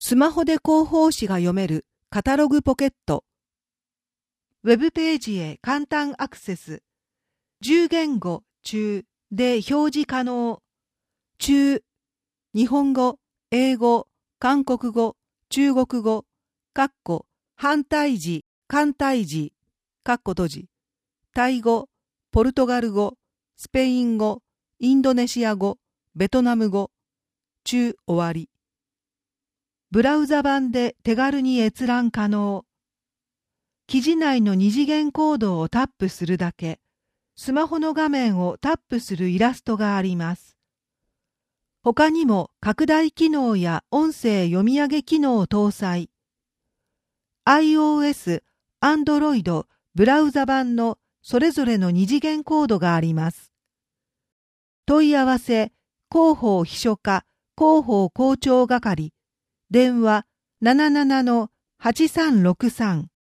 スマホで広報誌が読めるカタログポケット。ウェブページへ簡単アクセス。10言語中で表示可能。中、日本語、英語、韓国語、中国語、反対字、簡体字、閉じ、タイ語、ポルトガル語、スペイン語、インドネシア語、ベトナム語、中終わり。ブラウザ版で手軽に閲覧可能。記事内の二次元コードをタップするだけ、スマホの画面をタップするイラストがあります。他にも拡大機能や音声読み上げ機能を搭載。iOS、Android、ブラウザ版のそれぞれの二次元コードがあります。問い合わせ、広報秘書課、広報校長係、電話77-8363